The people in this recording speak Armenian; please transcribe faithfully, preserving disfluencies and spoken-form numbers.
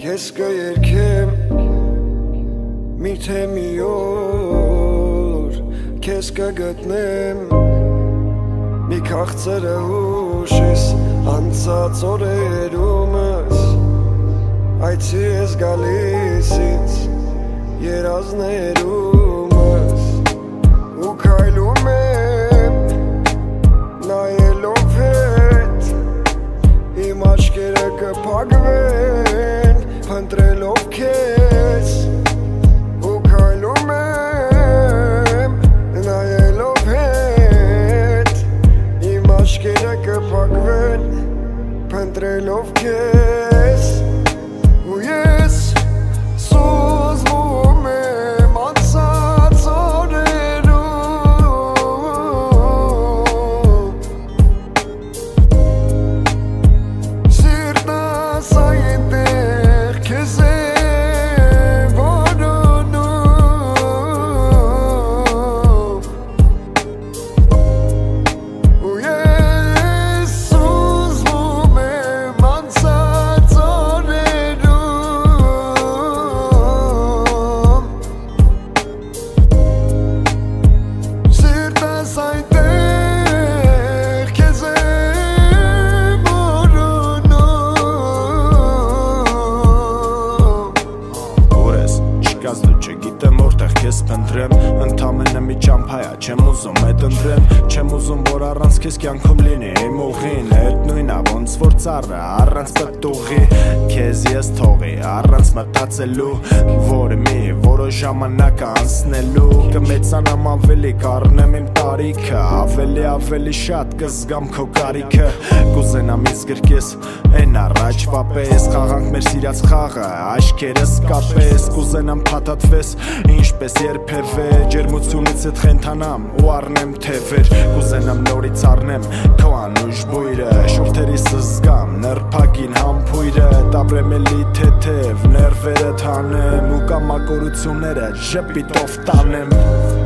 Ես կերքեմ միթե մի օր Քեզ կգտնեմ մի քաղցրը հուշիս անցած օրերումս Այցի ես գալիս ինձ երազներումս ու քայլում եմ նայելով հետ իմ աչքերը կփակվեն փնտրելով քեզ ու քայլում եմ նայելով հետ իմ աչքերը կփակվեն փնտրելով քեզ ու ես սուզվում եմ անցած օրերում սիրտս այնտեղ քեզ է որոնում ու ես սուզվում եմ անցած օրերում սիրտս այնտեղ քեզ է Չկաս դու չգիտեմ որտեղ քեզ փնտրեմ Ընդամենը մի ճամփայա չեմ ուզում հետ ընտրեմ Չեմ ուզում որ առանց քեզ կյանքում լինի իմ ուղին Հետ նույնա ոնց որ ծառը առանց պտուղի Քեզ ես թողի առանց մտածելու Որ մի որոշ ժամանակ անցնելու Կմեծանամ ավելի կառնեմ իմ տարիքը Ավելի ավելի շատ կզգամ քո կարիքը Կուզենամ ինձ գրկես են առաջվա պես Խաղանք մեր սիրած խաղը աչքերս կապես Կուզենամ փաթաթվես ինչպես երբևէ Ջերմությունից հետ խենթանամ ու առնեմ թևեր Կուզենամ նորից առնեմ քո անուշ բույրը Շուրթերիս զգամ նրբագին համբույրը Տապրեմ էլի թեթև ներվերը թանեմ ու կամակորությունները ժպիտով տանեմ